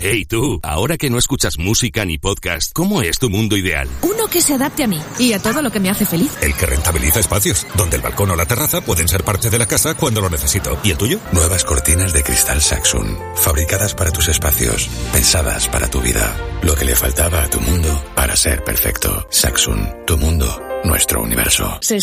Hey tú, ahora que no escuchas música ni podcast, ¿cómo es tu mundo ideal? Uno que se adapte a mí y a todo lo que me hace feliz. El que rentabiliza espacios, donde el balcón o la terraza pueden ser parte de la casa cuando lo necesito. ¿Y el tuyo? Nuevas cortinas de cristal Saxon, fabricadas para tus espacios, pensadas para tu vida. Lo que le faltaba a tu mundo para ser perfecto. Saxon, tu mundo, nuestro universo.